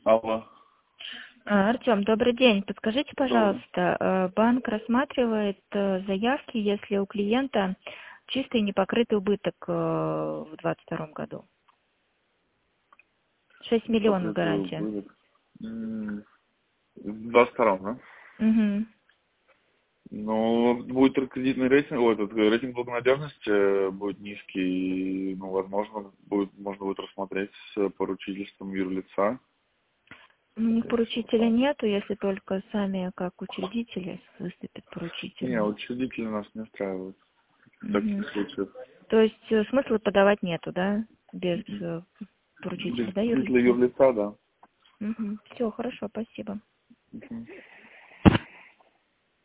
Алло. Артем, добрый день. Подскажите, Добрый. пожалуйста, банк рассматривает заявки, если у клиента чистый непокрытый убыток в 2022 году? 6 миллионов Покрытый гарантия. убыток. В 22-м, да? Угу. Ну, будет только кредитный рейтинг, этот рейтинг благонадежности будет низкий, и, ну, возможно, можно будет рассмотреть с поручительством юрлица. У них Скорее всего, поручителя так. нету, если только сами как учредители выступят Не, поручителем. учредители нас не устраивают в Угу. таких случаях. То есть смысла подавать нету, да? Без Без поручителя, да, учредителя юрлица? юрлица, да. Угу. Все, хорошо, спасибо. Мгм.